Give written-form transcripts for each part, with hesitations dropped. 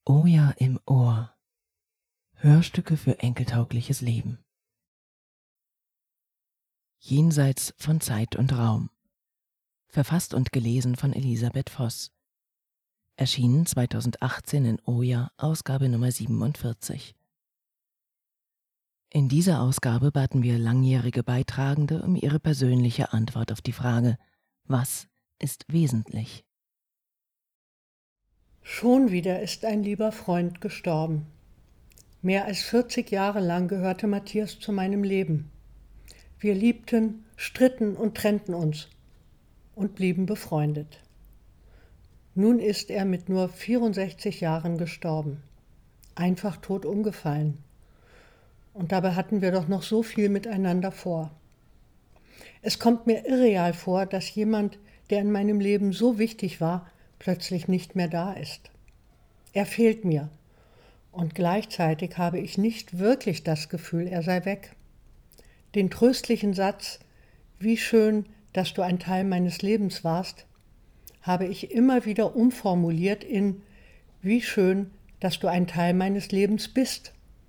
Oh ja, im Ohr. Hörstücke für enkeltaugliches Leben. Jenseits von Zeit und Raum. Verfasst und gelesen von Elisabeth Voss. Erschienen 2018 in Oja, Ausgabe Nummer 47. In dieser Ausgabe baten wir langjährige Beitragende um ihre persönliche Antwort auf die Frage: Was ist wesentlich? Schon wieder ist ein lieber Freund gestorben. Mehr als 40 Jahre lang gehörte Matthias zu meinem Leben. Wir liebten, stritten und trennten uns und blieben befreundet. Nun ist er mit nur 64 Jahren gestorben. Einfach tot umgefallen. Und dabei hatten wir doch noch so viel miteinander vor. Es kommt mir irreal vor, dass jemand, der in meinem Leben so wichtig war, plötzlich nicht mehr da ist. Er fehlt mir. Und gleichzeitig habe ich nicht wirklich das Gefühl, er sei weg. Den tröstlichen Satz, wie schön, dass du ein Teil meines Lebens warst, habe ich immer wieder umformuliert in, wie schön, dass du ein Teil meines Lebens bist.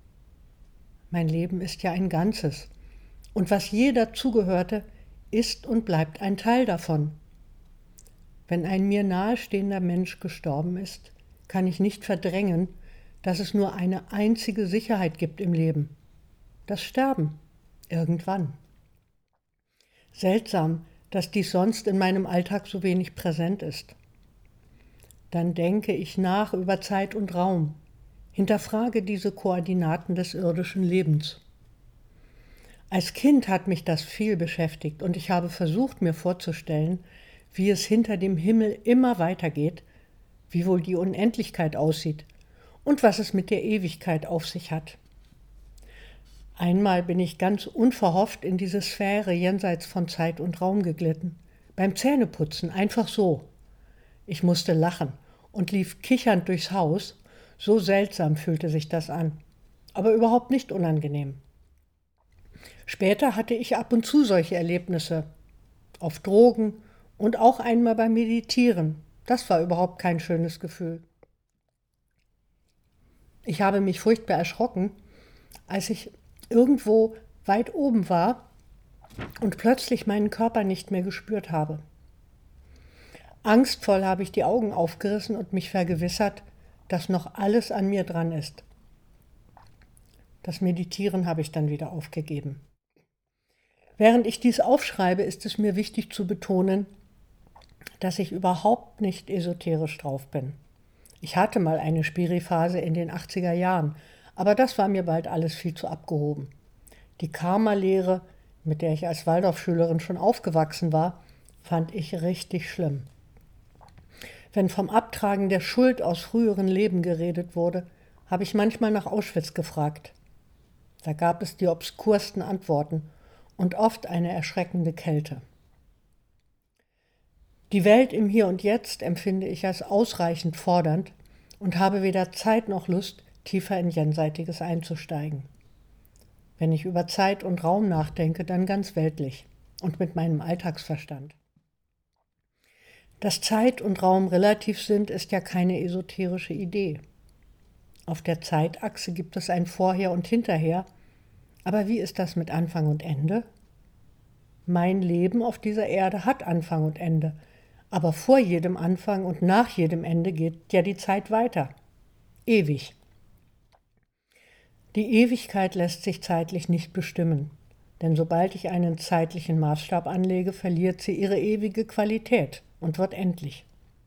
Mein Leben ist ja ein Ganzes. Und was je dazugehörte, ist und bleibt ein Teil davon. Wenn ein mir nahestehender Mensch gestorben ist, kann ich nicht verdrängen, dass es nur eine einzige Sicherheit gibt im Leben: das Sterben, irgendwann. Seltsam, dass dies sonst in meinem Alltag so wenig präsent ist. Dann denke ich nach über Zeit und Raum, hinterfrage diese Koordinaten des irdischen Lebens. Als Kind hat mich das viel beschäftigt und ich habe versucht, mir vorzustellen, wie es hinter dem Himmel immer weitergeht, wie wohl die Unendlichkeit aussieht und was es mit der Ewigkeit auf sich hat. Einmal bin ich ganz unverhofft in diese Sphäre jenseits von Zeit und Raum geglitten. Beim Zähneputzen, einfach so. Ich musste lachen und lief kichernd durchs Haus. So seltsam fühlte sich das an, aber überhaupt nicht unangenehm. Später hatte ich ab und zu solche Erlebnisse. Auf Drogen und auch einmal beim Meditieren. Das war überhaupt kein schönes Gefühl. Ich habe mich furchtbar erschrocken, als ich irgendwo weit oben war und plötzlich meinen Körper nicht mehr gespürt habe. Angstvoll habe ich die Augen aufgerissen und mich vergewissert, dass noch alles an mir dran ist. Das Meditieren habe ich dann wieder aufgegeben. Während ich dies aufschreibe, ist es mir wichtig zu betonen, dass ich überhaupt nicht esoterisch drauf bin. Ich hatte mal eine Spiri-Phase in den 80er Jahren, aber das war mir bald alles viel zu abgehoben. Die Karma-Lehre, mit der ich als Waldorfschülerin schon aufgewachsen war, fand ich richtig schlimm. Wenn vom Abtragen der Schuld aus früheren Leben geredet wurde, habe ich manchmal nach Auschwitz gefragt. Da gab es die obskursten Antworten und oft eine erschreckende Kälte. Die Welt im Hier und Jetzt empfinde ich als ausreichend fordernd und habe weder Zeit noch Lust, tiefer in Jenseitiges einzusteigen. Wenn ich über Zeit und Raum nachdenke, dann ganz weltlich und mit meinem Alltagsverstand. Dass Zeit und Raum relativ sind, ist ja keine esoterische Idee. Auf der Zeitachse gibt es ein Vorher und Hinterher, aber wie ist das mit Anfang und Ende? Mein Leben auf dieser Erde hat Anfang und Ende, aber vor jedem Anfang und nach jedem Ende geht ja die Zeit weiter. Ewig. Die Ewigkeit lässt sich zeitlich nicht bestimmen, denn sobald ich einen zeitlichen Maßstab anlege, verliert sie ihre ewige Qualität und wird endlich.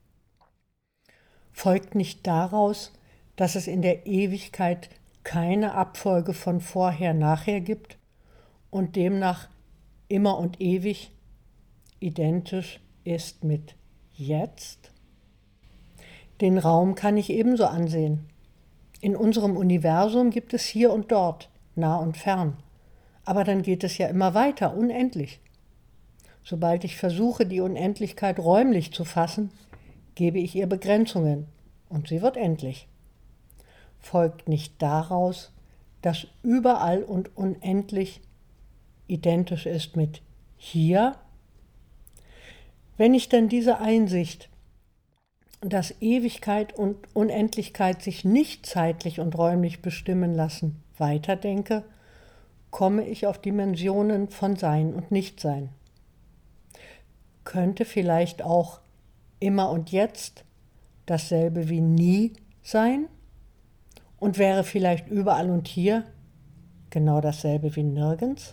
Folgt nicht daraus, dass es in der Ewigkeit keine Abfolge von Vorher-Nachher gibt und demnach immer und ewig identisch ist mit jetzt? Den Raum kann ich ebenso ansehen. In unserem Universum gibt es hier und dort, nah und fern. Aber dann geht es ja immer weiter, unendlich. Sobald ich versuche, die Unendlichkeit räumlich zu fassen, gebe ich ihr Begrenzungen und sie wird endlich. Folgt nicht daraus, dass überall und unendlich identisch ist mit hier? Wenn ich dann diese Einsicht dass Ewigkeit und Unendlichkeit sich nicht zeitlich und räumlich bestimmen lassen, weiterdenke, komme ich auf Dimensionen von Sein und Nichtsein. Könnte vielleicht auch immer und jetzt dasselbe wie nie sein und wäre vielleicht überall und hier genau dasselbe wie nirgends?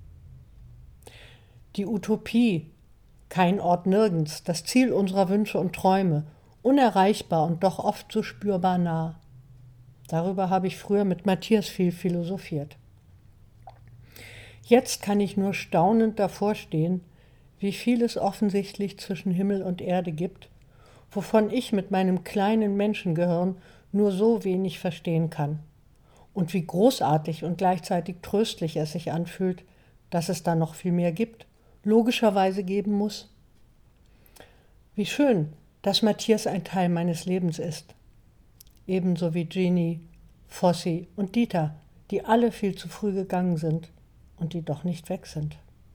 Die Utopie, kein Ort nirgends, das Ziel unserer Wünsche und Träume, unerreichbar und doch oft so spürbar nah. Darüber habe ich früher mit Matthias viel philosophiert. Jetzt kann ich nur staunend davor stehen, wie viel es offensichtlich zwischen Himmel und Erde gibt, wovon ich mit meinem kleinen Menschengehirn nur so wenig verstehen kann. Und wie großartig und gleichzeitig tröstlich es sich anfühlt, dass es da noch viel mehr gibt, logischerweise geben muss. Wie schön, dass Matthias ein Teil meines Lebens ist. Ebenso wie Jeannie, Fossi und Dieter, die alle viel zu früh gegangen sind und die doch nicht weg sind.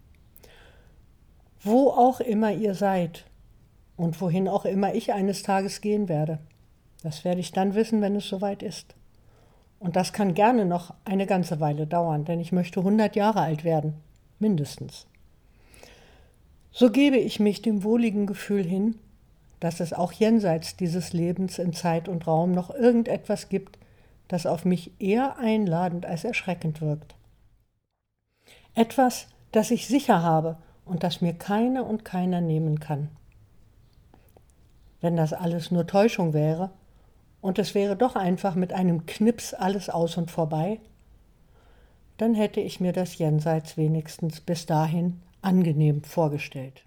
Wo auch immer ihr seid und wohin auch immer ich eines Tages gehen werde, das werde ich dann wissen, wenn es soweit ist. Und das kann gerne noch eine ganze Weile dauern, denn ich möchte 100 Jahre alt werden, mindestens. So gebe ich mich dem wohligen Gefühl hin, dass es auch jenseits dieses Lebens in Zeit und Raum noch irgendetwas gibt, das auf mich eher einladend als erschreckend wirkt. Etwas, das ich sicher habe und das mir keine und keiner nehmen kann. Wenn das alles nur Täuschung wäre und es wäre doch einfach mit einem Knips alles aus und vorbei, dann hätte ich mir das Jenseits wenigstens bis dahin angenehm vorgestellt.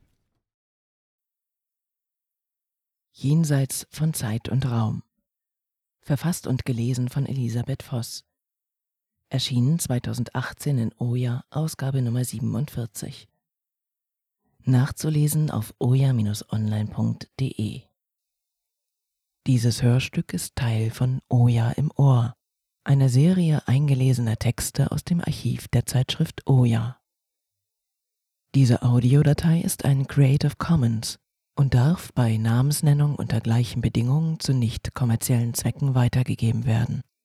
Jenseits von Zeit und Raum. Verfasst und gelesen von Elisabeth Voss. Erschienen 2018 in Oja, Ausgabe Nummer 47. Nachzulesen auf oja-online.de. Dieses Hörstück ist Teil von Oja im Ohr, einer Serie eingelesener Texte aus dem Archiv der Zeitschrift Oja. Diese Audiodatei ist ein Creative Commons und darf bei Namensnennung unter gleichen Bedingungen zu nicht kommerziellen Zwecken weitergegeben werden.